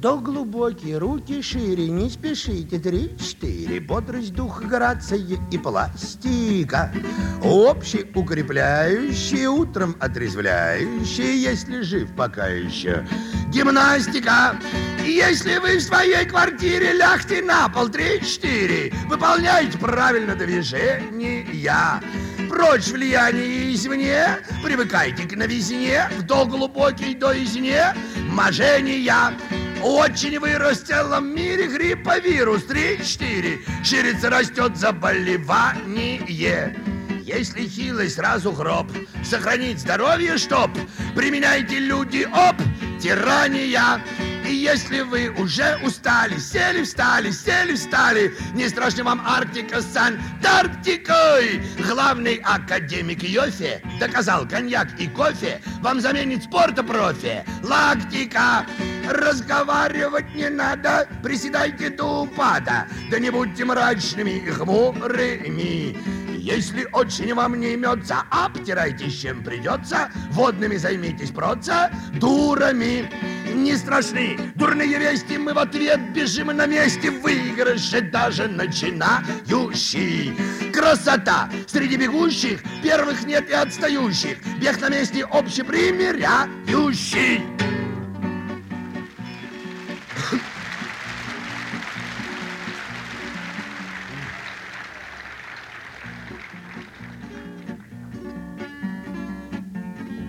Вдох глубокий, руки шире, не спешите. 3-4. Бодрость, дух, грация и пластика. Общеукрепляющие, утром отрезвляющие, если жив пока еще. Гимнастика. Если вы в своей квартире, лягте на пол. 3-4. Выполняйте правильно движения. Прочь влияние извне, привыкайте к новизне, вдох глубокий до изне, мажения. Очень вырос в целом мире грипповирус. 3-4. Ширится, растет заболевание. Если хилый, сразу гроб. Сохранить здоровье, чтоб. Применяйте, люди, тирания. И если вы уже устали, сели, встали, не страшно вам Арктика с Антарктикой. Главный академик Йофе доказал, коньяк и кофе вам заменит спорта профи. Лактика. Разговаривать не надо, приседайте до упада. Да не будьте мрачными и хмурыми. Если очень вам не имется, обтирайтесь, чем придется. Водными займитесь процедурами. Не страшны дурные вести, мы в ответ бежим на месте. Выигрыши даже начинающий. Красота! Среди бегущих первых нет и отстающих. Бег на месте общепримиряющий.